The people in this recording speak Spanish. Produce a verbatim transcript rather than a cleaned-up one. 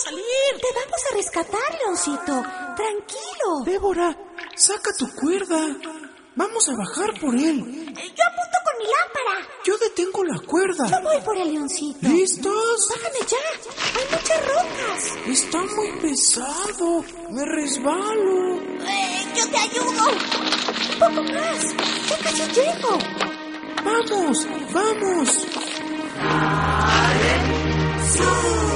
salir. Te vamos a rescatar, Leoncito. Tranquilo. Débora, saca tu cuerda. Vamos a bajar por él. Yo apunto con mi lámpara. Yo detengo la cuerda. Yo voy por el Leoncito. ¿Listos? Bájame ya. Hay muchas rocas. Está muy pesado. Me resbalo. Eh, yo te ayudo. Un poco más. Ya casi llego. Vamos, vamos. ¡Sí!